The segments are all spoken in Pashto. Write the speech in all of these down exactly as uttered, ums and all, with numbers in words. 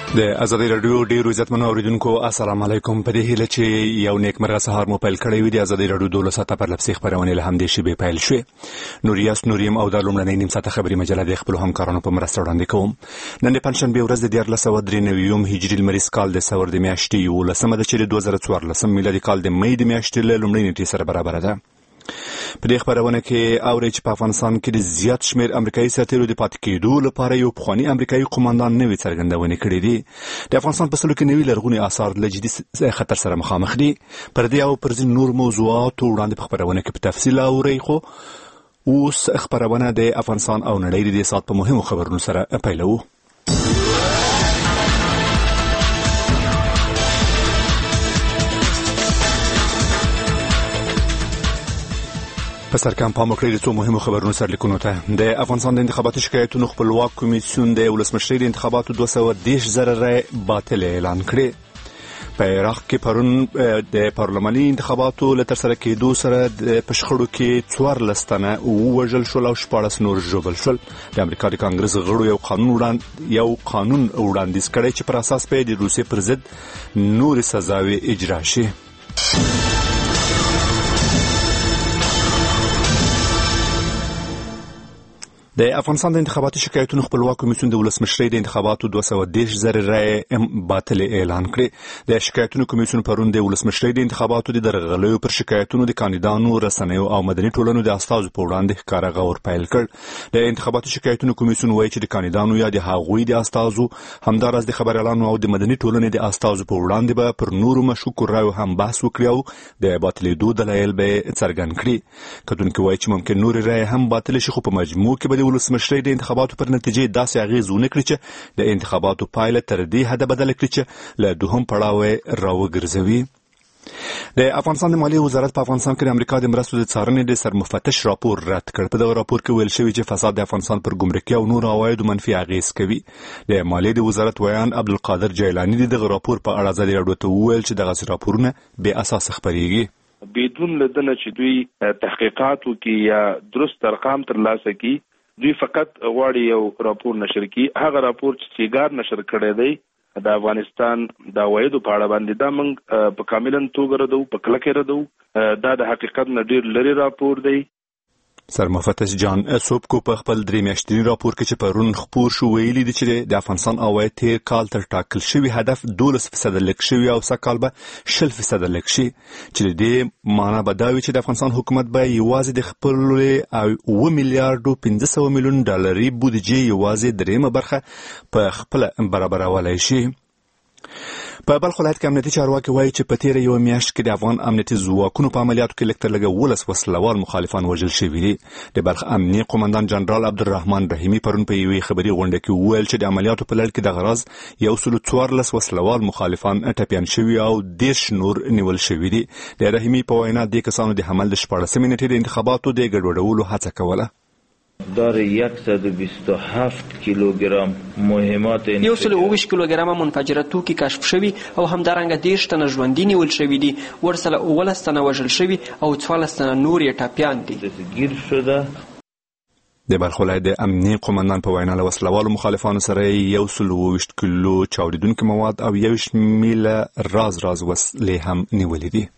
د ازادي رادیو ډیرو عزتمنو اوریدونکو السلام علیکم. په دې هیله چې یو نیکمرغه سهار مو پیل کړی وي. د ازادي رادیو دولس ساعته پر لپسې خبرونه له همدې شی پیل شوې. نوریاس نوریم او د لومړنۍ نیم ساعته خبري مجله د خپل همکارانو په مرسته وړاندې کوم. نن د پنځشنبه ورځ د دیارلس سوه درې نوي هجري لمریز کال د سور د میاشتې یولسمه ده چې د دوه زره څوارلسم میلادي کال د مې د میاشتې له لومړۍ نیټې سره برابر ده. په دې خبرونه کې اوري چې په افغانستان کې د زیات شمیر امریکایي سرتیرو د پاتې کېدو لپاره یو پخوانی امریکایي قوماندان نوې څرګندونې کړې دي. د افغانستان په سلو کې نوي لرغوني آثار له جدي خطر سره مخامخ دي. پر دې او پر ځینو نور موضوعاتو وړاندې په خبرونه کې په تفصیل اوري. خو اوس خبرونه د افغانستان او نړۍ د سات په مهمو خبرونو سره پیلوو. په سرکم پام وکړئ د څو مهمو خبرونو سرلیکونو ته. د افغانستان د انتخاباتي شکایتونو خپلواک کمیسیون د ولسمشرۍ د انتخاباتو دوه سوه دېرش زره رای باطل اعلان کړې. په عراق کې پرون د پارلماني انتخاباتو له ترسره کېدو سره د پشخړو کې څوارلس تنه ووژل شول او شپاړس نور ژوبل شول. د امریکا د کانګرس غړو یو قانون وړاند یو قانون وړاندیز کړی چې پر اساس په د روسیې پر ضد نورې سزاوي اجرا شي. د افغانستان د انتخاباتي شکایتونو خپلواک کمیسیون د ولسمشرۍ د انتخاباتو دوه سوه دېرش زره رای باطل اعلان کړې. د شکایتونو کمیسیون پرون د ولسمشرۍ د انتخاباتو د درغلیو پر شکایتونو د کاندیدانو، رسنیو او مدني ټولنو د استازو په وړاندې ښکاره غور پیل کړ. د انتخاباتي شکایتونو کمیسیون وایي چې د کاندیدانو یا د هغوی د استازو همداراز د خبريالانو او د مدني ټولنې د استازو په وړاندې به پر نورو مشکوکو رایو هم بحث وکړي او د باطلېدو دلایل به څرګند کړي. کتونکي وایي چې ممکن نورې رایې هم باطل شي، خو په مجموع کې به ولسمشرۍ د انتخاباتو پر نتیجې داسې اغیز ونه کړي چې د انتخاباتو پایله تر دې حده بدله کړي چې له دوهم پړاو راوګرځوي. د افغانستان د مالیې وزارت په افغانستان کې د امریکا د مرستو د څارنې د سرمفتش راپور رد کړ. په دغه راپور کې ویل شوی چې فساد د افغانستان پر ګمرکي او نور عوایدو منفي اغیز کوي. د مالیې د وزارت ویان عبدالقادر جیلانی د دغه راپور په اړه ازادي راډیو ته وویل چې دغه راپورونه بې اساسه خپرېږي. بدون لدنه چې دوی تحقیقات وکړي یا درست ارقام ترلاسه کړي، دوی فقط غواړي یو راپور نشر کړي. هغه راپور چې سیګار نشر کړی دی د افغانستان د عوایدو په اړه باندې دا موږ په کاملا توګه ردو، په کلکه ردو. دا د حقیقت نه ډیر لري راپور دی. سرمفتش جان سوبکو په خپل درې میاشتني راپور کې چې پرون خپور شو ویلي دي چې د افغانستان عواید تیر کال تر ټاکل شوي هدف دولس فیصده لږ شوي او سږ به شل فیصده لږ شي، چې د دې معنا به دا وي چې د افغانستان حکومت به یوازې د خپل اوه میلیارډو پنځه سوه میلیون ډالري بودیجې یوازې درېیمه برخه په خپله برابرولای شي. په بلخ ولایت کې امنیتي چارواکي وایي چې په تیره یوه میاشت کې د افغان امنیتي ځواکونو په عملیاتو کې لږ تر لږه ولس وسلوال مخالفان وژل شوي دي. د بلخ امنیه قومندان جنرال عبدالرحمن رحیمي پرون په یوې خبري غونډه کې وویل چې د عملیاتو په لړ کې د غرض یو سلو څوارلس وسلوال مخالفان ټپیان شوي او دېرش نور نیول شوي دي. د رحیمي په وینا دې کسانو د حمل د شپاړسمې نیټې د انتخاباتو د ګډوډولو هڅه کوله. داره صد و بیست و هفت کیلوگرم مهمات یو سل و اوویشت کیلوګرامه منفجره توکي کشف شوي او همدارنګه دېرش تنه ژوندي نیول شوي دي. ورسره اوولس تنه وژل شوي او څوارلس تنه نور یې ټپیان دي. گیر شده. د بلخ ولایت د امنیه قومندان په وینا له وسلوالو مخالفانو سره یو سل و اوویشت کیلو چاودیدونکي مواد او یویشت میله راز راز وسلې هم نیولې دي.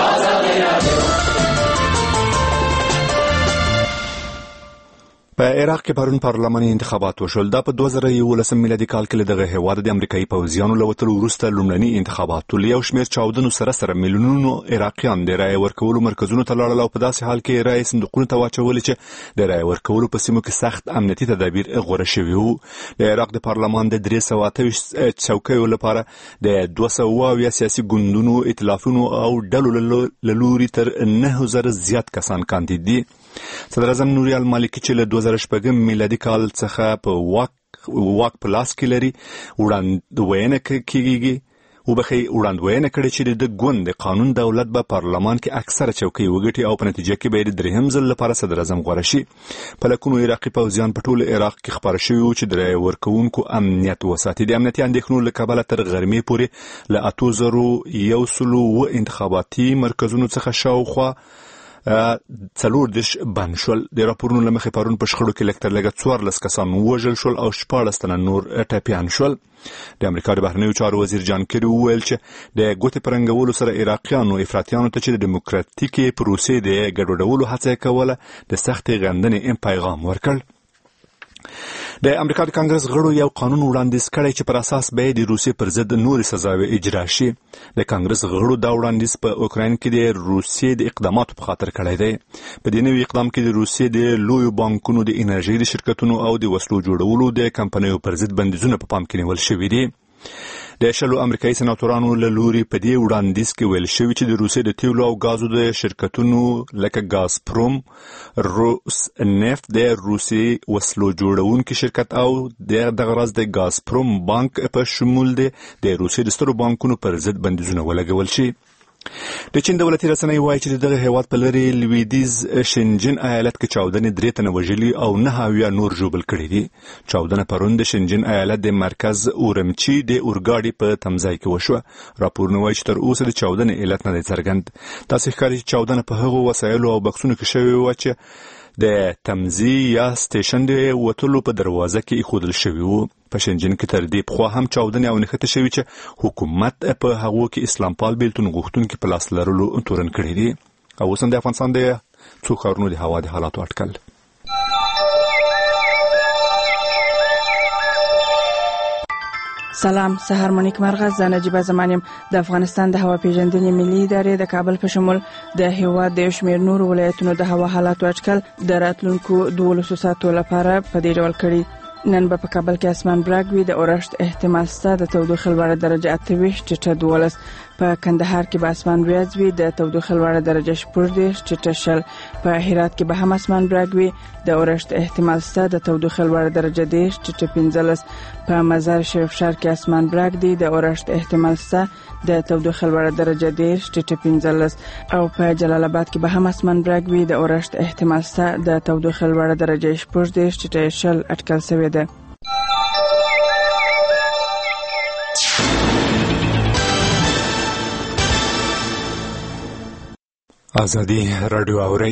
په عراق کې پرون پارلماني انتخابات وشول. دا په دوه زره یولسم میلادي کال کې له دغه هېواد د امریکایي پوځیانو له وتلو وروسته لومړني انتخابات ول. یو شمېر چاودنو سره سره میلیونونو عراقیان د رایې ورکولو مرکزونو ته لاړل او په داسې حال کې رایې صندوقونو ته واچولې چې د رایې ورکولو په سیمو کې سخت امنیتي تدابیر غوره شوي وو. د عراق د پارلمان د درې سوه اته ویشت څوکیو لپاره د دوه سوه اویا سیاسي ګوندونو، ائتلافونو او ډلو له لوري تر نهه زره زیات کسان کاندید دي. صدر اعظم نوري المالکي چې له دوه زره شپږم میلادي کال څخه په واک واک په لاس کې لري وړاندوینه کیږي وبخي وړاندوینه کړي چې د ګوند د قانون دولت به پارلمان کې اکثره چوکۍ وګټي او په نتیجه کې به د درهم ځل لپاره صدر اعظم غوړه شي. په لکونو عراقي پوځیان په ټول عراق کې خبر شوي وو چې د ورکوونکو امنیت وساتي. د امنیتي اندېښنو له کبله تر غرمې پورې له اتو زرو یو سلو اووه انتخاباتي مرکزونو څخه شاوخوا څلور دېرش بند شول. د راپورونو له مخې پرون په شخړو کې لږ تر لږه څوارلس کسان ووژل شول او شپاړس تنه نور ټپیان شول. د امریکا د بهرنیو چارو وزیر جان کیری وویل چې د ګوتې په رنګولو سره عراقیانو افراطیانو ته چې د دیموکراتیکي پروسې د ګډوډولو هڅه یې کوله د سختې غندنې پیغام ورکړ. د امریکا د کانګرس غړو یو قانون وړاندیز کړی چې پر اساس به د روسیې پر ضد نورې سزاوې اجرا شي. د کانګرس غړو دا وړاندیز په اوکراین کې د روسیې د اقداماتو په خاطر کړی دی. په دې نوي اقدام کې د روسیې د لویو بانکونو د انرژۍ د شرکتونو او د وسلو جوړولو د کمپنیو پر ضد بندیزونه په پام کې نیول شوي دي. د شلو امریکایي سناتورانو له لوري په دې وړاندیز کې ویل شوي چې د روسیې د تیلو او غازو د شرکتونو لکه غازپروم، روس نفت، د روسیې وسلو جوړونکي شرکت او د دغه راز د غازپروم بانک په شمول د روسیې د سترو بانکونو پر ضد بندیزونه ولګول شي. د چین دولتي رسنۍ وایي چې دغه هیواد په لري لویدیز شنجن ایالت کې چاودنې درې تنه وژلي او نه اویا نور ژوبل کړي دي. چاودنه پرون د شنجن ایالت د مرکز اورمچي د اورګاډي په تمځای کې وشوه. راپورونه وایي چې تر اوسه د چاودنې علت نه دی څرګند. تاسو ښکاري چې چاودنه په هغو وسایلو او بکسونو کې شوې وه چې د تمځي یا سټیشن د وتلو په دروازه کې ایښودل شوي وو. په شنجن کې تر دې پخوا هم چاودنې او نښتې شوي چې حکومت په هغو کې اسلام پال بیلتون غوښتونکي په لاس لرلو تورن کړي دي. او اوس هم د افغانستان د څو ښارونو د هوا د حالاتو اټکل. سلام، سهار مونیک مرغه، زه نجیبه زمانیم. د افغانستان د هوا پیژندنې ملي ادارې د کابل په شمول د هیواد د شمیر نورو ولایتونو د هوا حالاتو اټکل د راتلونکو دولسو ساعتو لپاره په دې ډول کړي. نن به په کابل کې اسمان براق وي، د اورښت احتمال شته، د تودوخې لوړه درجه اته ویشت ټیټه دولس. په کندهار کې به اسمان ریاض وي، د تودوخې لوړه درجه شپږ دېرش ټیټه شل. په هرات کې به هم اسمان براق وي، د اورښت احتمال شته، د تودوخې لوړه درجه دېرش ټیټه پنځلس. په مزار شریف ښار کې اسمان براق دی، د اورښت احتمال شته، د تودوخې لوړه درجه دېرش ټیټه پنځلس. او په جلال آباد کې به هم اسمان براق وي، د اورښت احتمال شته، د تودوخې لوړه درجه شپږ دېرش ټیټه شل اټکل شوې ده. ازادي رادیو اوري.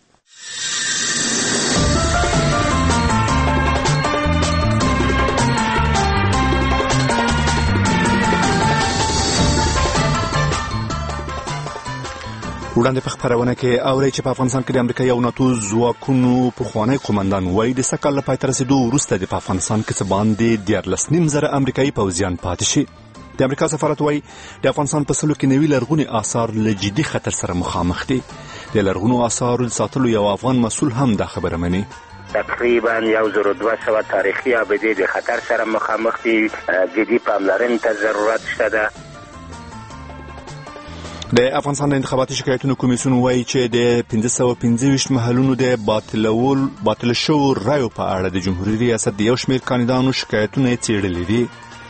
وړاندې په خبرونه کې اوري چې په افغانستان کې د امریکا یو ناتو ځواکونو پخوانی قومندان وایي د سږ کال له پای ته رسېدو وروسته د په افغانستان کې څه باندې دیارلس نیم زره امریکایي پوځیان پاتې شي. د امریکا سفارت وایي د افغانستان په سلو کې نوي لرغوني آثار له جدي خطر سره مخامخ دي. د لرغونو آثارو د ساتلو یو افغان مسؤل هم دا خبره مني. تقریبا یو زر دوه سوه تاریخي ابدې د خطر سره مخامخ دي. جدي پاملرنې ته ضرورت شته ده. د افغانستان د انتخاباتي شکایتونو کمیسیون وایي چې د پنځه سوه پنځه ویشت محلونو د باطلول باطل شوو رایو په اړه د جمهوریت ریاست د یو شمېر کاندیدانو شکایتونه یې څېړلي دي.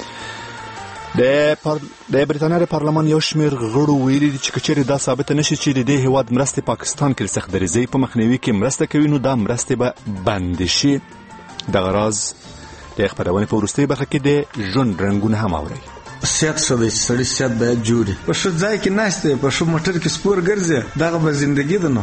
د بریتانیا د پارلمان یو شمېر غړو ویلي دي چې که چیرې دا ثابته نشي چې د دې هیواد مرستې پاکستان کې د سخت دریځۍ په مخنیوي کې مرسته کوي، نو دا مرستې به بندې شي. دغه راز د خبرونې په وروستۍ برخه کې د ژوند رنګونه هم اورئ. سیات شوی سړی سیات باید جوړي په شو ځای کې ناشته په شو موټر کې سپور ګرځي، دغه به زندگی ده. نو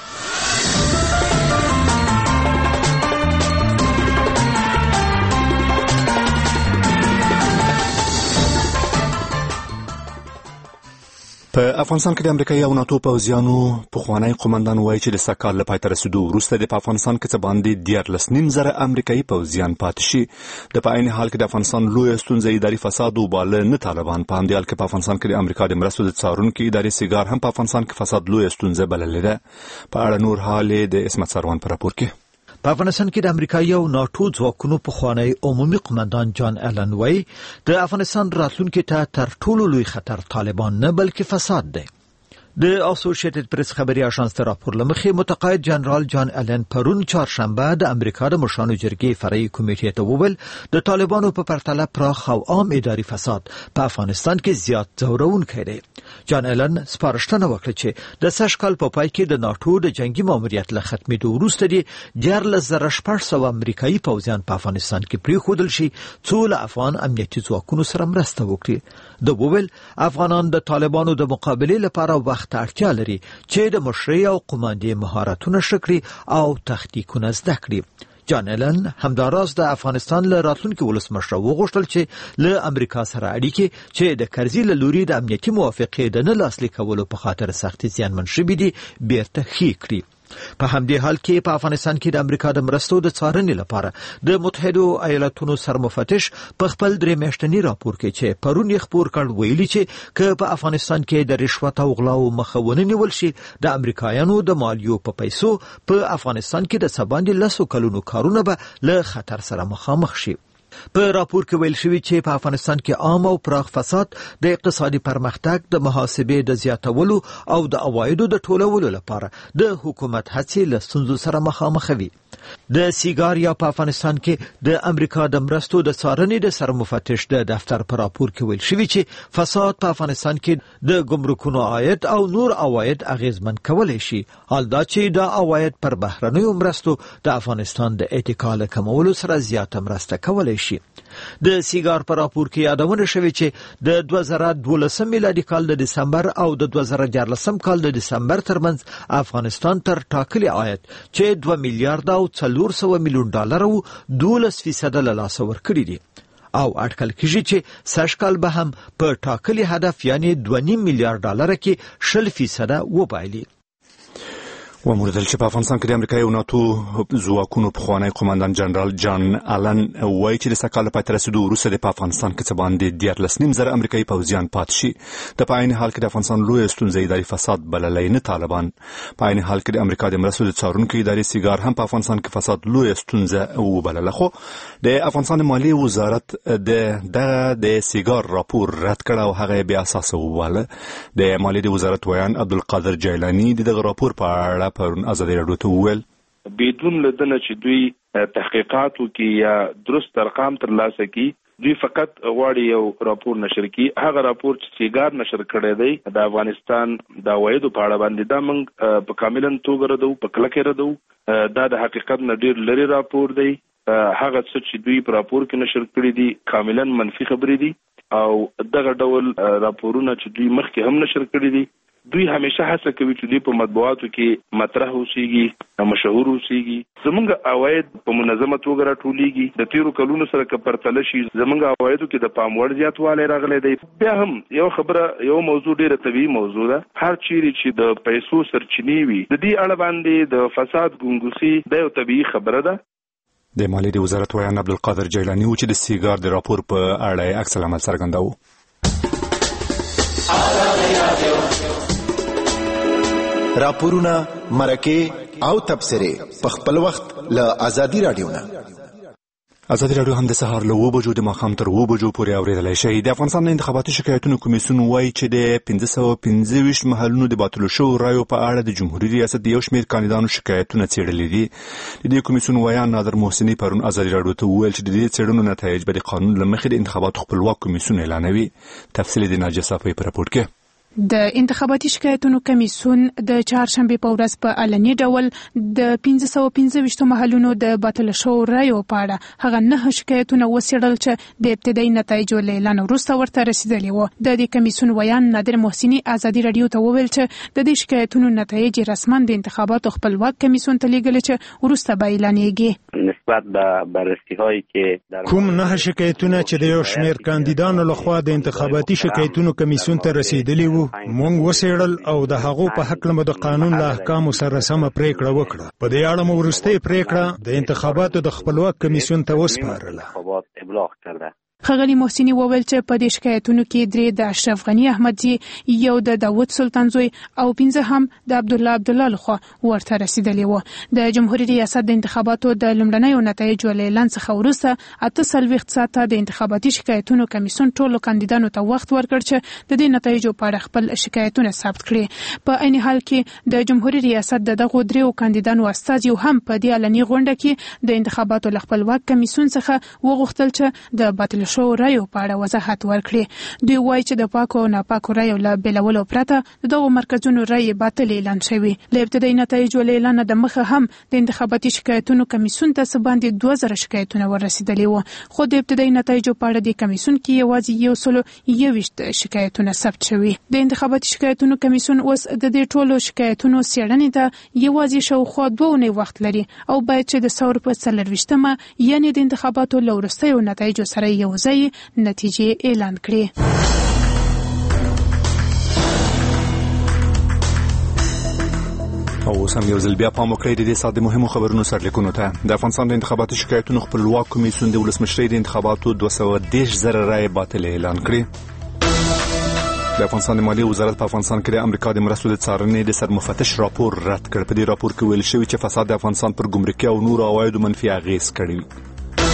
په افغانستان کې د امریکایي او ناتو پوځیانو پخوانی قومندان وایي چې د سږ کال له پای ته رسېدو وروسته د په افغانستان کې څه باندې دیارلس نیم زره امریکایي پوځیان پاتې شي. د په عین حال کې د افغانستان لویه ستونزه اداري فساد وباله نه طالبان. په همدې حال کې په افغانستان کې د امریکا د مرستو د څارونکي ادارې سیګار هم په افغانستان کې فساد لویه ستونزه بللې ده. په اړه نور حال د اسمت سروان په راپور کې. په افغانستان کې د امریکایي او ناتو ځواکونو پخوانی عمومي قومندان جان الن وایي د افغانستان راتلونکي ته تر ټولو لوی خطر طالبان نه بلکې فساد دی. د اسوسییټډ پریس خبري اژانس ته راپور لمخې متقاعد جنرال جان الن پرون چهارشنبه د امریکا د مشرانو جرګې فرعي کمیټې ته وویل د طالبانو په پرتله پراخ او عام اداري فساد په افغانستان کې زیات ځورونکی دی. جان الن سپارښتنه وکړه چې د سږ کال په پای کې د ناتو د جنگي ماموریت له ختمېدو وروسته د دیارلس زره شپږ سوه امریکایي پوځیان په افغانستان کې پرېښودل شي څو له افغان امنیتي ځواکونو سره مرسته وکړي. د وویل افغانان د طالبانو د مقابلې لپاره وخت وخت اړتیا لري چې د مشرۍ او قوماندې مهارتونه شکري او تخنیکونه زده کړي. جان ایلن همداراز د افغانستان له راتلونکي ولسمشر وغوښتل چې له امریکا سره اړیکې چې د کرزي له لوري د امنیتي موافقې د نه لاسلیک کولو په خاطر سختي زیانمن شوي دي بیرته ښې کړي. په همدې حال کې په افغانستان کې د امریکا د مرستو د څارنې لپاره د متحده ایالاتونو سرمفتش په خپل درې میاشتني راپور کې چې پرون یې خپور کړ ویلي چې که په افغانستان کې د رشوت او غلاو مخه ونه نیول شي د امریکایانو د مالیو په پیسو په افغانستان کې د سباندې لسو کلونو کارونه به له خطر سره مخامخ شي. په راپور کې ویل شوی چې په افغانستان کې عام او پراخ فساد د اقتصادي پرمختګ د محاسبې د زیاتولو او د عوایدو د ټولولو لپاره د حکومت هڅې له ستونزو سره مخامخ وي. د سیګار یا په افغانستان کې د امریکا د مرستو د څارنې د سرمفتش د دفتر په راپور کې ویل شوی چې فساد په افغانستان کې د ګمرکونو عاید او نور عواید اغیزمن کولای شي، حال دا چې د عواید پر بهرنیو مرستو د افغانستان د اتکا کمولو سره زیاته مرسته کولای شي. د سیګار په راپور کې یادونه شوې چې د دوه زره دولسم میلادي کال د دسمبر او د دوه زره دیارلسم کال د دسمبر ترمنځ افغانستان تر ټاکلي عاید چې دوه میلیارډ او څلور سوه میلیون ډالر او دولس فیصده له لاسه ورکړي دي او اټکل کېږي چې سږ کال به هم په ټاکلي هدف یعنی دوه نیم میلیارډ ډالر کې شل فیصده وبایلي. وموردل چې په افغانستان کې د امریکا او ناتو ځواکونو پخوانی قوماندان جنرال جان آلن وایي چې د سږ کال پای ته رسېدو وروسته د په افغانستان کې څه باندې دیارلس نیم زره امریکایي پوځیان پاتې شي. د په عین حال کې د افغانستان لویه ستونزه اداري فساد بللی نه طالبان. په عین حال کې د امریکا د مرستو د څارونکو ادارې سیګار هم په افغانستان کې فساد لویه ستونزه وبلله، خو د افغانستان مالیې وزارت د دغه د سیګار راپور رد کړ او هغه بې اساسه وباله. د مالیې د وزارت ویان عبدالقادر جیلاني د دغه راپور په اړه پرون ازادي راډیو ته وویل بدون لدنه چې دوی تحقیقاتو کې یا درست ارقام ترلاسه کړي، دوی فقط غواړي یو راپور نشر کړي. هغه راپور چې سیګار نشر کړی دی د افغانستان د عوایدو په اړه باندې دا موږ په کاملا توګه ردو، په کلکه ردو. دا د حقیقت نه ډیر لري راپور دی. هغه څه چې دوی په راپور کې نشر کړي دي کاملا منفي خبرې دي او دغه ډول راپورونه چې دوی مخکې هم نشر کړي دي دوی همیشه هڅه کوي چې دوی په مطبوعاتو کې مطرح اوسېږي، مشهور اوسېږي. زمونږ عواید په منظمه توګه راټولیږي. د تیرو کلونو سره که پرتله شي زمونږ عوایدو کې د پام وړ زیاتوالی راغلی دی. بیا هم یو خبره یو موضوع ډیره طبیعي موضوع ده. هر چیرې چې د پیسو سرچینې وي د دې اړه باندې د فساد ګونګوسي دا یو طبیعي خبره ده. د مالیې د وزارت ویان عبدالقادر جیلاني و چې د سیګار د راپور په اړه عکس العمل څرګنداوه. راپورونه، مرکې او تبصرې په خپل وخت له ازادي راډیو نه. ازادي راډیو هم د سهار له اوه بجو د ماښام تر اوه بجو پورې اورېدلی شئ. د افغانستان د انتخاباتي شکایتونو کمیسیون وایي چې د پنځه سوه پنځه ویشت محلونو د باطلو شویو رایو په اړه د جمهوري ریاست د یو شمېر کاندیدانو شکایتونه څېړلي دي. د دې کمیسیون ویان نادر محسني پرون ازادي راډیو ته وویل چې د دې څېړنو نتایج به د قانون له مخې د انتخاباتو خپلواک کمیسیون اعلانوي. تفصیل د ناجیه صافۍ په راپور کې. د انتخاباتي شکایتونو کمیسیون د چهارشنبه په ورځ په علني ډول د پنځه سوه پنځه ویشت محلونو د باطل شویو رایو په اړه هغه نه شکایتونه وڅېړل چې د ابتدایي نتایجو له اعلان وروسته ورته رسیدلي وو. د دې کمیسیون ویان نادر محسني ازادي راډیو ته وویل چې د دې شکایتونو نتایج رسما د انتخاباتو خپلواک کمیسیون ته لیږلي چې وروسته به اعلانېږي. نسبت به بررسی‌هایی که کوم نه شکایتونه چې د یو شمېر کاندیدانو لخوا د انتخاباتي شکایتونو کمیسیون ته رسیدلي وو مونږ وڅېړل او د هغو په حق له د قانون له احکامو سره سمه پریکړه وکړه. په دې اړه مو وروستۍ پریکړه د انتخاباتو د خپلواک کمیسیون ته وسپارله. ښاغلي محسني وویل چې په دې شکایتونو کې درې د اشرف غني احمدزي، یو د داود سلطان زوی او پنځه هم د عبدالله عبدالله لخوا ورته رسیدلي وو. د جمهوري ریاست د انتخاباتو د لومړنیو نتایجو له اعلان څخه وروسته اته څلوېښت ساعته د انتخاباتي شکایتونو کمیسیون ټولو کاندیدانو ته وخت ورکړ چې د دې نتایجو په اړه خپل شکایتونه ثبت کړي. په عین حال کې د جمهوري ریاست د دغو دریو کاندیدانو استازي هم په دې علني غونډه کې د انتخاباتو له خپلواک کمیسیون څخه وغوښتل چې د باطل ورکړل شوو رایو په اړه وضاحت ورکړي. دوی وایي چې د پاکو او ناپاکو رایو له بیلولو پرته دغو مرکزونو رایې باطل اعلان شوي. له ابتدایي نتایجو له اعلانه د مخه هم د انتخاباتي شکایتونو کمیسیون ته څه باندې دوه زره شکایتونه ورسېدلي وو، خو د ابتدایي نتایجو په اړه د کمیسیون کې یوازې یو سلو یوویشت شکایتونه ثبت شوي. د انتخاباتي شکایتونو کمیسیون اوس د دې ټولو شکایتونو څېړنې ته یوازې شاوخوا دوه اونۍ وخت لري او باید چې د ثور په څلرویشتمه یعنې د انتخاباتو له وروستیو نتایجو سره یو ځای نتیجې اعلان کړي. او اوس هم یو ځل بیا پام وکړئ د دې ساعت د مهمو خبرونو سرلیکونو ته. د افغانستان د انتخاباتي شکایتونو خپلواک کمیسیون د ولسمشرۍ د انتخاباتو دوه سوه دېرش زره رایې باطل اعلان کړې. د افغانستان د مالیې وزارت په افغانستان کې د امریکا د مرستو د څارنې د سرمفتش راپور رد کړ. په دې راپور کې ویل شوی چې فساد د افغانستان پر ګمرکي او نورو عوایدو منفي اغېز کړی.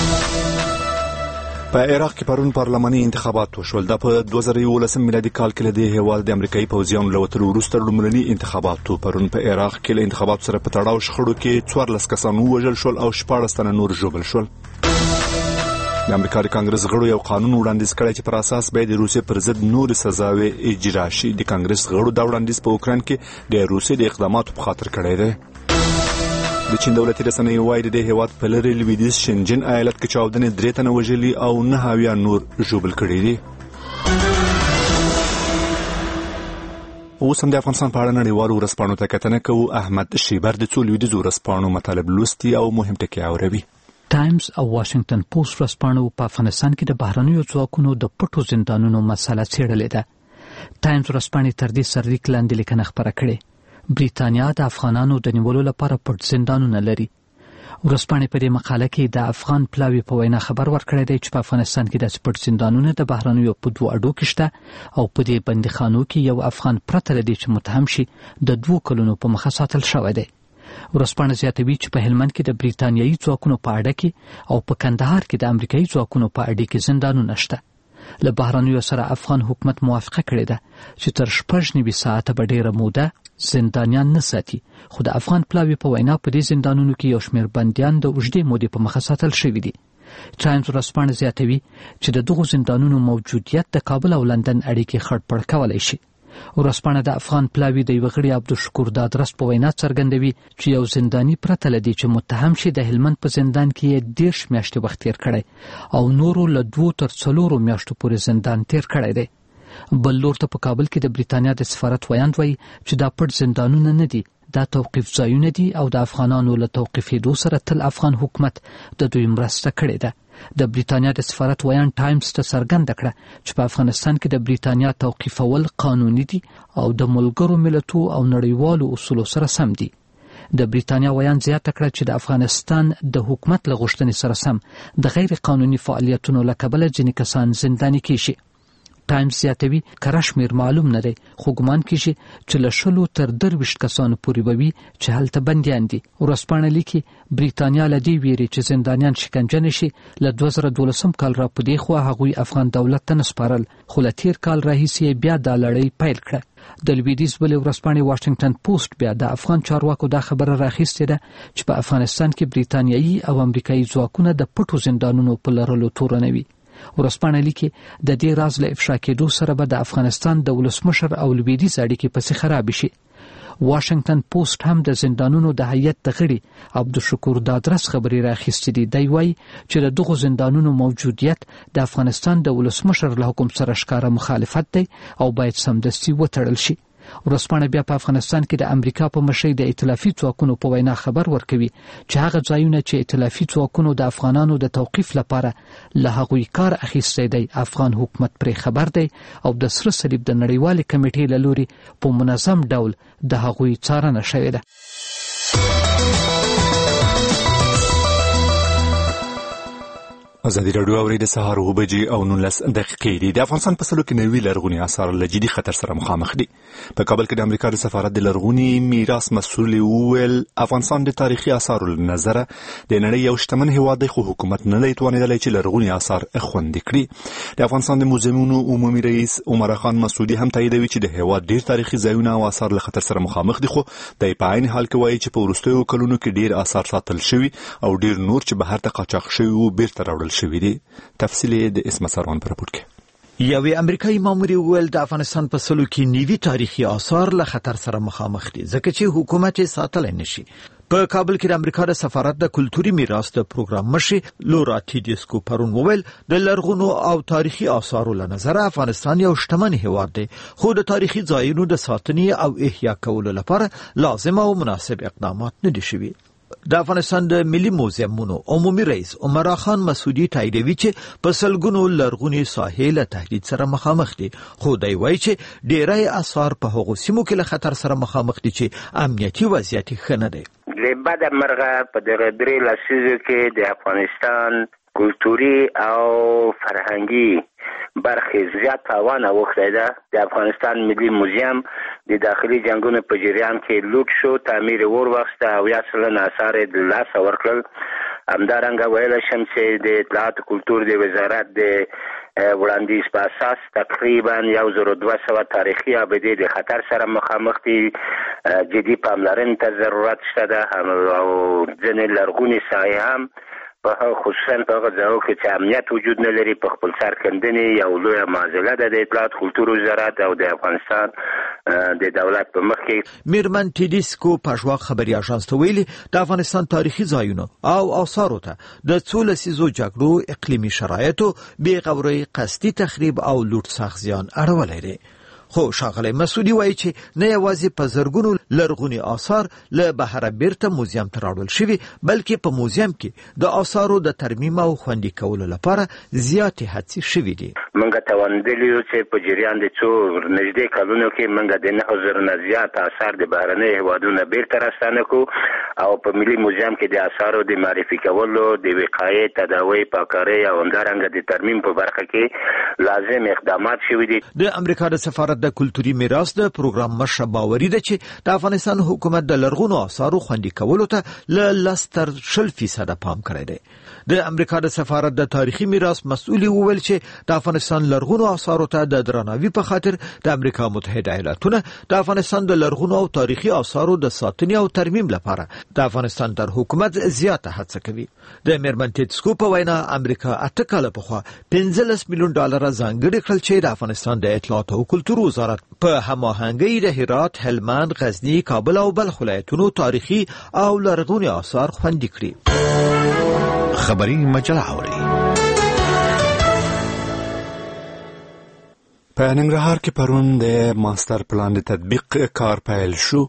په عراق کې پرون پارلماني انتخابات وشول. دا په دوه زره یولسم میلادي کال کې د هیواد د امریکایي پوځیانو له وتلو وروسته لومړني انتخابات. پرون په عراق کې له انتخاباتو سره په تړاو شخړو کې څوارلس کسان ووژل شول او شپاړس تنه نور ژوبل شول. د امریکا د کانګرس غړو یو قانون وړاندیز کړی چې پر اساس باید د روسیې پر ضد نور سزاوې اجرا شي. د کانګرس غړو دا وړاندیز په اوکراین کې د روسیې د اقداماتو په خاطر کړی دی. د چین دولتي رسنیو وایي د دې هیواد په لرې لویدیځ شنجن ایالت کې چاودنې درې تنه وژلي او نهه اویا نور ژوبل کړي دي. اوس هم د افغانستان په اړه نړیوالو ورځپاڼو ته کتنه کوو. احمد شیبر د څو لویدیځو ورځپاڼو مطالب لوستي او مهم ټکي اوري. ټایمز او واشنگټن پوسټ ورځپاڼو په افغانستان کې د بهرنیو ځواکونو د پټو زندانونو مسله څېړلې ده. ټایمز ورځپاڼې تر دې سرلیک لاندې لیکنه خپره کړې. بریتانیا د افغانانو د نیولو لپاره پټ زندانونه لري. ورځپاڼې په دې مقاله کې د افغان پلاوي په وینا خبر ورکړی دی چې په افغانستان کې داسې پټ زندانونه د بهرنیو په دوه اډو کې شته او په دې بندیخانو کې یو افغان پرته له دې چې متهم شي د دوو کلونو په مخه ساتل شوی دی. ورځپاڼه زیاتوي چې په هلمند کې د بریتانیایي ځواکونو په اډه کې او په کندهار کې د امریکایي ځواکونو په اډه کې زندانونه شته. له بهرنیو سره افغان حکومت موافقه کړې ده چې تر شپږ نوي ساعته به ډېره موده زندانیان نه ساتي، خو د افغان پلاوي په وینا په دې زندانونو کې یو شمېر بندیان د اوږدې مودې په مخه ساتل شوي دي. ټایمز ورځپاڼه زیاتوي چې د دغو زندانونو موجودیت د کابل او لندن اړیکې خړپړ کولی شي. ورځپاڼه د افغان پلاوي د یوه غړي عبدالشکور دادرس په وینا څرګندوي چې یو زنداني پرته له دې چې متهم شي د هلمند په زندان کې یې دېرش میاشتې وخت تېر کړی او نورو له دوو تر څلورو میاشتو پورې زندان تېر کړی دی. بل لور ته په کابل کې د بریتانیا د سفارت ویاند وایي چې دا پټ زندانونه نه دي، دا توقیف ځایونه دي او د افغانانو له توقیفېدو سره تل افغان حکومت د دوی مرسته کړې ده. د بریتانیا د سفارت ویاند ټایمز ته څرګنده کړه چې په افغانستان کې د بریتانیا توقیفول قانوني دي او د ملګرو ملتو او نړیوالو اصولو سره سم دي. د بریتانیا ویاند زیاته کړه چې د افغانستان د حکومت له غوښتنې سره سم د غیر قانوني فعالیتونو له کبله ځینې کسان زنداني کیږي. ټایمز زیاتوي کره شمېر معلوم نه دی، خو ګمان کیږي چې له شلو تر درویشت کسانو پورې به وي چې هلته بندیان دي. ورځپاڼه لیکي بریتانیا له دې ویرې چې زندانیان شکنجه نه شي له دوه زره دولسم کال را په دې خوا هغوی افغان دولت ته نه سپارل، خو له تېر کال راهیسې بیا دا لړۍ پیل کړه. د لویدیځ بلې ورځپاڼې واشنګټن پوسټ بیا د افغان چارواکو دا خبره راخیستې ده چې په افغانستان کې بریتانیایي او امریکایي ځواکونه د پټو زندانونو په لرلو تورنوي. ورځپاڼه لیکي د دې راز له افشا کېدو سره به د افغانستان د ولسمشر او لویدیځ اړیکې پسې خراب شي. واشنګټن پوسټ هم د زندانونو د هیئت د غړي عبدالشکور دادرس خبرې راخیستې دي. دی وایي چې د دغو زندانونو موجودیت د افغانستان د ولسمشر له حکم سره ښکاره مخالفت دی او باید سمدستي وتړل شي. ورځپاڼه بیا په افغانستان کې د امریکا په مشرۍ د ائتلافي ځواکونو په وینا خبر ورکوي چې هغه ځایونه چې ائتلافي ځواکونو د افغانانو د توقیف لپاره له هغوی کار اخیستی دی افغان حکومت پرې خبر دی او د سره صلیب د نړیوالې کمیټې له لوري په منظم ډول د هغوی څارنه شوې ده. ازادي راډیو اوري د سهار اوه بجې او نولس دقیقې دي. د افغانستان په سلو کې نوي لرغوني آثار له جدي خطر سره مخامخ دي. په کابل کې د امریکا د سفارت د لرغوني میراث مسؤل وویل افغانستان د تاریخي آثارو له نظره د نړۍ یو شتمن هیواد دی، خو حکومت نه دی توانېدلی چې لرغوني آثار خوندي کړي. د افغانستان د موزیمونو عمومي رئیس عمر خان مسعودي هم تاییدوي چې د هیواد ډیر تاریخي ځایونه او آثار له خطر سره مخامخ دي، خو د په عین حال کې وایي چې په وروستیو کلونو کې ډیر آثار ساتل شوي او ډیر نور چې بهر ته قاچاق شوي وو بیرته راوړل شوې دي. تفصیل د اسمت سروان په راپور کې. یوې امریکایي ماموري وویل د افغانستان په سلو کې نیوي تاریخي آثار له خطر سره مخامخ دي ځکه چې حکومت یې ساتلی نشي. په کابل کې د امریکا د سفارت د کلتوري میراث د پروګرام مشر لورا تیډیسکو پرون وویل د لرغونو او تاریخي آثارو له نظره افغانستان یو شتمن هیواد دی خو د تاریخي ځایونو د ساتنې او احیا کولو لپاره لازم او مناسب اقدامات نه دي شوي. د افغانستان د ملي موزیمونو عمومي رئیس عمر خان مسعودي تاییدوي چې په سلګونو لرغوني ساحې له تهدید سره مخامخ دي خو دی وایي چې ډیری آثار په هغو سیمو کې له خطر سره مخامخ دي چې امنیتي وضعیت ښه نه دی. له بده مرغه په دغه درې لسیزو کې د افغانستان کلتوري او فرهنګي برخې زیات تاوان اوښتی ده. د افغانستان ملي موزیم د داخلي جنگونو په جریان کې لوټ شو، تعمیر ور واخیسته او یا سلنه اثار یې د لاسه ورکړل. همدارنګه ویلی شم چې د اطلاعات کلتور د وزارت د وړاندیز په اساس تقریبا یو زر دوه سوه تاریخي ابدې د خطر سره مخامخ دي. جدي پاملرنې ته ضرورت شته ده او ځینې لرغونې ساحې هم په خصوصا په هغه ځایو کې چې امنیت وجود نه لري په خپل سر کندنې یو لویه معضله ده د اطلاعات کلتور وزارت او د افغانستان د دولت په مخ کې. میرمن تیډیسکو په ژواک خبري اژانس ته ویلي د افغانستان تاریخي ځایونو او آثارو ته د څو لسیزو جګړو اقلیمي شرایطو بې غورۍ قصدي تخریب او لوټ سخت زیان اړولی دی. خو ښاغلی مسعودي وایي چې نه یوازې په زرګونو لرغوني آثار له بهره بیرته موزیم ته راوړل شوي بلکې په موزیم کې د آثارو د ترمیم او خوندي کولو لپاره زیاتې هڅې شوي دي. موږ توانیدلي یو چې په جریان د څو نږدې کلونو کې موږ د نهه زرو نه زیات آثار د بهرنیو هېوادونو بیرته راستانه کړو او په ملي موزیم کې د آثارو د معرفي کولو د وقایې تداوی پاکارۍ او همدارنګه د ترمیم په برخه کې لازم اقدامات شوي دي. د امریکا د سفارت د کلتوري میراث د پروګرام مشر باوري ده چې د افغانستان حکومت د لرغونو آثارو خوندي کولو ته له لس تر شل فیصده پام کړی دی. د امریکا د سفارت د تاریخي میراث مسؤل وویل چې د افغانستان لرغونو آثارو ته د درناوي په خاطر د امریکا متحده ایالاتونه د افغانستان د لرغونو او تاریخي آثارو د ساتنې او ترمیم لپاره د افغانستان تر حکومت زیاته هڅه کوي. د میرمن تیډیسکو په وینا امریکا اته کاله پخوا پنځلس میلیون ډالر ځانګړي کړل چې د افغانستان د اطلاعات او کلتور وزارت په هماهنګۍ د هرات، هلمند، غزنی، کابل او بلخ ولایتونو تاریخي او لرغوني آثار خوندي کړي. خبری مجله اوري. په ننګرهار کې پرون د ماستر پلان د تطبیق کار پیل شو.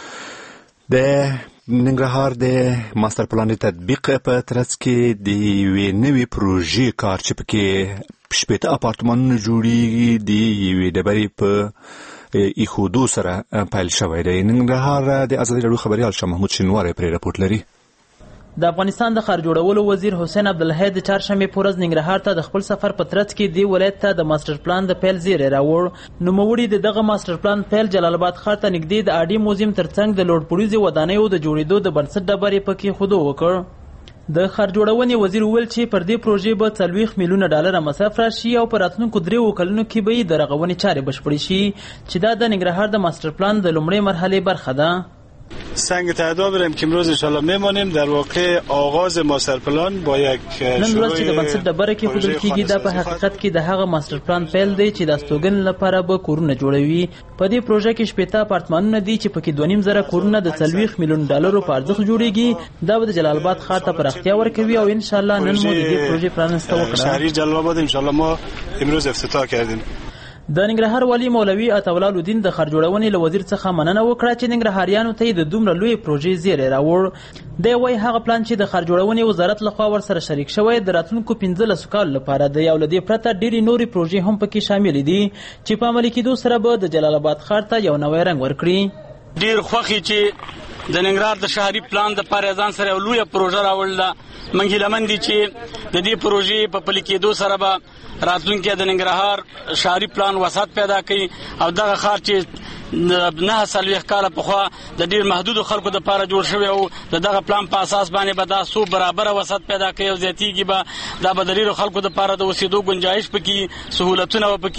د ننګرهار د ماستر پلان د تطبیق په ترڅ کې د یوې نوې پروژې کار چې پکې شپېته اپارتمانونه جوړیږي د یوې ډبرې په ایښودو سره پیل شوی دی. ننګرهار د ازادي راډیو خبریال شاه محمود شینواری پرې راپورټ لري. د افغانستان د ښار جوړولو وزیر حسین عبدالحی د چهارشنبې په ورځ ننګرهار ته د خپل سفر په ترڅ کې دې ولایت ته د ماسټر پلان د پیل زیری راوړ. نوموړي د دغه ماسټر پلان پیل جلال آباد ښار ته نږدې د اډي موزیم ترڅنګ د لوړپوړیزې ودانیو د جوړېدو د بنسټ ډبرې په کېښودو وکړ. د ښار جوړونې وزیر وویل چې پر دې پروژې به څلوېښت میلیونه ډالره مصرف راشي او په راتلونکو دریو کلونو کې به یې د رغونې چارې بشپړې شي چې دا د ننګرهار د ماسټر پلان د لومړۍ مرحلې برخه ده. سنگ تعدا بریم که امروز انشالله میمانیم. در واقع آغاز ماستر پلان با یک نن ورځ چې د بنسټ ډبره کې خودل کېږي دا په حقیقت کې د هغه ماستر پلان پیل دی چې د استوګن لپاره به کورونه جوړوي. په دې پروژه کې شپېته اپارتمانونه دي چې پکې دوه نیم زره کورونه د څلوېښت میلیون ډالرو په ارزښت جوړیږي. دا به د جلال آباد ښار ته پراختیا ورکوي او انشالله نن مو د دې پروژې پرانسته وکړه. شهری جلال آباد انشالله ما امروز افتتاح کردیم. د ننګرهار والی مولوي عطاءالله الدین د ښار جوړونې له وزیر څخه مننه وکړه چې ننګرهاریانو ته یې د دومره لویې پروژې زیری راوړ. دی وایي هغه پلان چې د ښار جوړونې وزارت لخوا ورسره شریک شوی د راتلونکو پنځلسو کالو لپاره دی او له دې پرته ډېرې نورې پروژې هم پکې شاملې دي چې په عملي کېدو سره به د جلال آباد ښار ته یو نوی رنګ ورکړي. ډېر خوښ چې د ننګرهار د شهري پلان د پاره ځان سره یو لویه پروژه راوړله. موږ هیلهمند دي چې د دې پروژې په پلي کېدو سره به راتلونکي د ننګرهار شهري پلان وسعت پیدا کوي او دغه ښار چې نه څلوېښت کاله پخوا د ډېر محدودو خلکو دپاره جوړ شوی او د دغه پلان په اساس باندې به دا څو برابره وسعت پیدا کوي او زیاتېږي به دا به د ډېرو خلکو دپاره د اوسېدو ګنجایش پکې سهولتونه به پکې.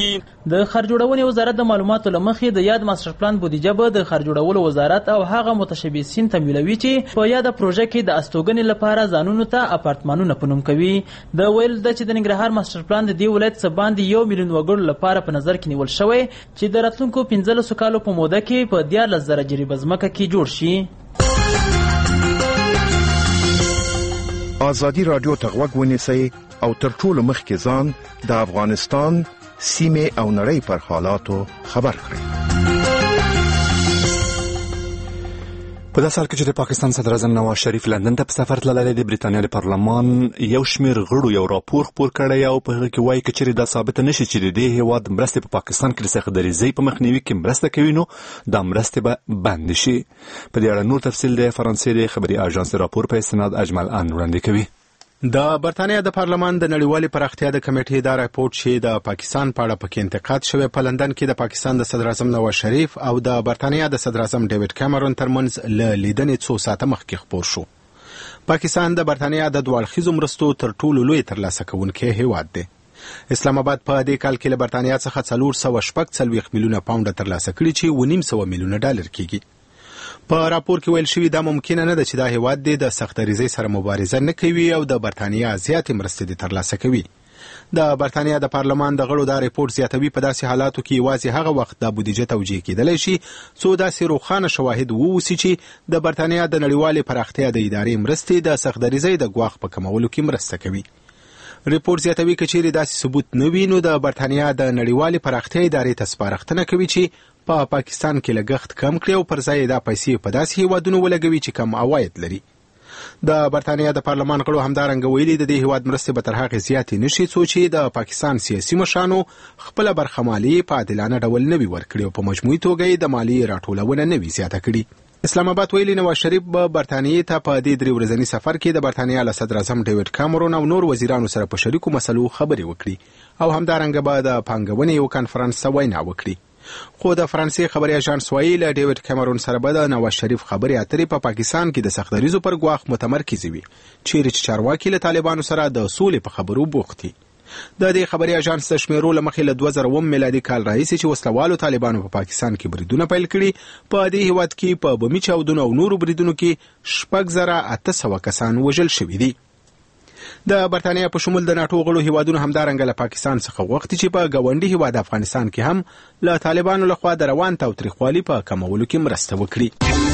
د ښار جوړونې وزارت د معلوماتو له مخې د یاد ماستر پلان بودیجه به د ښار جوړولو وزارت او هغه متشبثین تمویلوي چې په یاده پروژه کې د استوګنې لپاره ځانونو ته اپارتمانونه په نوم کوي. د ویل ده چې د ننګرهار ماستر پلان د دې ولایت څخه باندې یو میلیون وګړو لپاره په نظر کې نیول شوی چې د راتلونکو پنځلسو کالو په موده کې په دیارلس زره جریبه ځمکه کې جوړ شي. ازادي رادیو ته غوږ ونیسئ او تر ټولو مخکې ځان د افغانستان سیمې او نړۍ پر حالاتو خبر کړئ. په داسې حال کې چې د پاکستان صدر اعظم نواز شریف لندن ته په سفر تللی دی، برېټانیا د پارلمان یو شمېر غړو یو راپور خپور کړی او په هغه کې وایي که چېرې دا ثابته نشي چې د دې هېواد مرستې په پاکستان کې د سختدریزۍ په مخنیوي کې مرسته کوي نو دا مرستې به بندې شي. په دې اړه نور تفصیل د فرانسې د خبري اژانس راپور په استناد اجمل ان وړاندې کوي. د برتانیا د پارلمان د نړیوالې پراختیا د کمیټې دا راپورټ چې د پاکستان په اړه پکې انتقاد شوی په لندن کې د پاکستان د صدر اعظم نواز شریف او د برتانیا د صدر اعظم ډیوډ کیمرون ترمنځ له لیدنې څو ساعته مخکې خپور شو. پاکستان د برتانیا د دوه اړخیزو مرستو تر ټولو لوی ترلاسه کوونکی هیواد دی. اسلام آباد په دې کال کې له برتانیا څخه څلور سوه شپږ څلوېښت میلیونه پاونډه ترلاسه کړي چې اوه نیم سوه میلیونه ډالر کېږي. په راپور کې ویل شوي دا ممکنه نه ده چې دا هیواد دی د سختدریزۍ سره مبارزه نه کوي او د برتانیا زیاتې مرستې دې ترلاسه کوي. د برتانیا د پارلمان د غړو دا ریپورت زیاتوي په داسې حالاتو کې یوازې هغه وخت د بودیجه توجیه کېدلی شي څو داسې روښانه شواهد ووسي چې د برتانیا د نړیوالې پراختیا د ادارې مرستې د سختدریزۍ د ګواښ په کمولو کې مرسته کوي. ریپورت زیاتوي که چیرې داسې ثبوت نه وي نو د برتانیا د نړیوالې پراختیا ادارې ته سپارښتنه کوي چې په پا پاکستان کې لګښت کم کړي او پر ځای دا پیسې په داسې هیوادونو ولګوي چې کم عواید لري. د برتانیا د پارلمان غړو همدارنګه ویلي د دې هیواد مرستې به تر هغې زیاتې نه شي څو چې د پاکستان سیاسي مشرانو خپله برخه مالیې په عادلانه ډول نه وي ورکړي او په مجموعي توګه یې د مالیې راټولونه نه وي زیاته کړي. اسلام آباد ویلي نواز شریف به برتانیې ته په دې درې ورځني سفر کې د برتانیا له صدر اعظم ډیوډ کیمرون او نور وزیرانو سره په شریکو مسلو خبرې وکړي او همدارنګه به د پانګونې یو کنفرانس ته وینا وکړي. خو د فرانسې خبري اژانس وایي له ډیوډ کیمرون سره به د نواز شریف خبرې اترې په پا پاکستان کې د سختدریزو پر ګواښ متمرکز وي چیرې چې چارواکي له طالبانو سره د سولې په خبرو بوخت دي. د دې خبري اژانس د شمیرو له مخې له دوه زره اووم میلادي کال راهیسې چې وسلوالو طالبانو په پا پاکستان کې بریدونه پیل کړي په دې هیواد کې په بمي چاودنو او نورو بریدونو کې شپږ زره اته سوه کسان وژل شوي دي. د برتانیا په شمول د ناټو غړو هیوادونو همدارنګه له پاکستان څخه غوښتي چې په ګاونډي هیواد افغانستان کې هم له طالبانو لخوا د روان تاوتریخوالي په کمولو کې مرسته وکړي.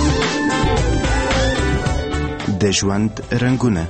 د ژوند رنګونه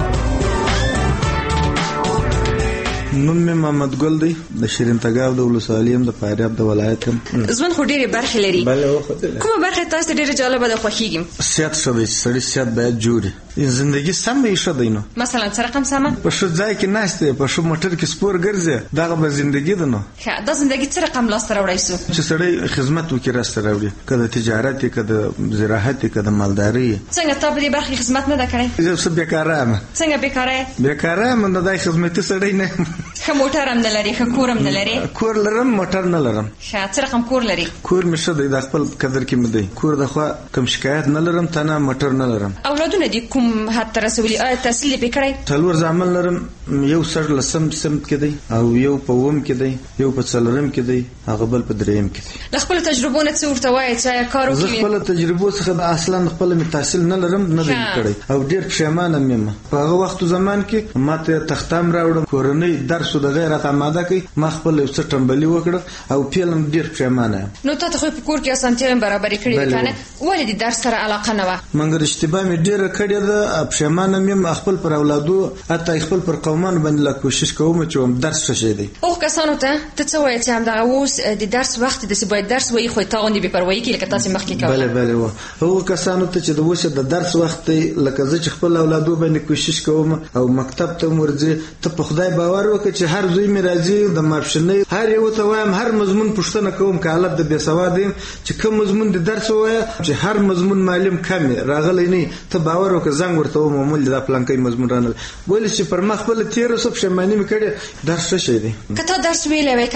نوم مې محمد ګل دی د شیرین تګاب د ولسوالۍ یم د فاریاب د ولایت یم. ژوند خو ډېرې برخې لري. کومه برخه تاسو ته ډېره جالبه ده خوښیږي؟ صحت ښه دی چې سړي صحت باید جوړ وي. زندګي سم یې ښه دی نو مثلا څه رقم سمه؟ په ښه ځای کې ناست دی په ښه موټر کې سپور ګرځې دغه به زندګي ده نو. ښه دا زندګي څه رقم لاسته راوړی سو؟ چې سړی خدمت وکړي راسته راوړي که د تجارت یې که د زراحت یې که د مالدارۍ یې. څنګه تا په دې برخه کې خدمت نه ده کړی؟ زه څه بېکاره یم. څنګه بېکاره یې؟ بېکاره یم نو دا خدمتي سړی نه یم. ښه موټر هم نه لري ښه کور هم نه لري؟ کور لرم موټر نه لرم. ښه څه رقم کور لري؟ کور مې ښه دی د خپل قدر کې مې دی کور د خوا کوم شکایت نه لرم تنه موټر نه لرم. اولادونه دي کوم حد ته رسولي آیا تحصیل یې پرې کړی؟ څلور زامن لرم یو سر لسم سمت کې دی او یو په اووم کې دی یو په څلورم کې دی هغه بل په درېیم کې دی. له خپلو تجربو نه څه ورته وایې چې آیا کار وکړي؟ زه خپله تجربو څخه د اصلا خپله مې تحصیل نه لرم نه دی کړی او ډېر پښیمانه یم په هغه وخت زمان کې ما ته تخته هم راوړم کورنۍ درس و دغه راته اماده کوي ما خپل یو څه ټمبلي وکړه او فعلا ډېر پښیمانه یم. نو تا ته خو په کور کې اسانتیاوې برابرې کړې وې که نه؟ ولې د درس سره علاقه نه وه؟ مګر اشتباه مې ډېره کړې ده پښیمانه یم خپل پر اولادو حتی خپل پر قومانو باندې لا کوشش کوم چې هم درس ښه شی دی. هغو کسانو ته ته څه وایې چې همدغه اوس د درس وخت داسې باید درس وایي خو یې تا غوندې بېپروایي کوي لکه تاسې مخکې کوله؟ بله بله وه هغو کسانو ته چې د اوس د درس وخت دی لکه زه چې خپل اولادو باندې کوشش کوم او مکتب ته هم ورځي ته په خدای باور وکړه چې هر زوی مې راځي د ماپښینۍ هر یو ته وایم هر مضمون پوښتنه کوم که حالت د بېسواده یم چې کوم مضمون د درس ووایه چې هر مضمون معلم کم یې راغلی نه ته باور وکړه زنګ ورته وم معمول دا پلانکی مضمون رانغلی ولې چې پر ما خپله تېره څه پښیماني مې کړې درس ښه شی دی. که تا درس ویلی وی که نه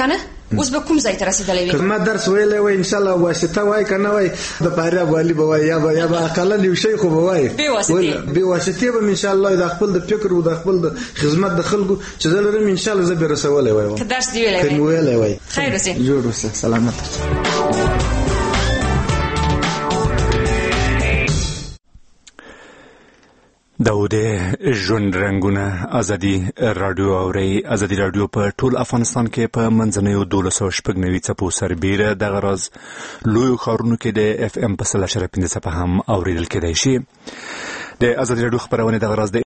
اوس به کوم ځای ته رسیدلی وي؟ که ما درس ویلی وای انشاءالله واسطه وای که نه وای د فاریاب والي به وای یا به یا به اقلا یو شی خو به وای بې واسطې به م انشاءالله د خپل د فکر او د خپل د خدمت د خلکو چې زه لرم انشاءالله زه به رسولی وای که درس دې ویلی که مې ویلی وای خیر اوسې جوړ اوسه سلامت داوده ژوند رنگونه ازادي رادیو اوري ازادي رادیو په ټول افغانستان کې په منځنیو دولس شپږ نوي څپو سربیره دغه راز لوی خارونو کې د اف ام په سل اشاره پنځه څپه هم اوریدل کېدای شي. د ازادي رادیو خبرونه دغه راز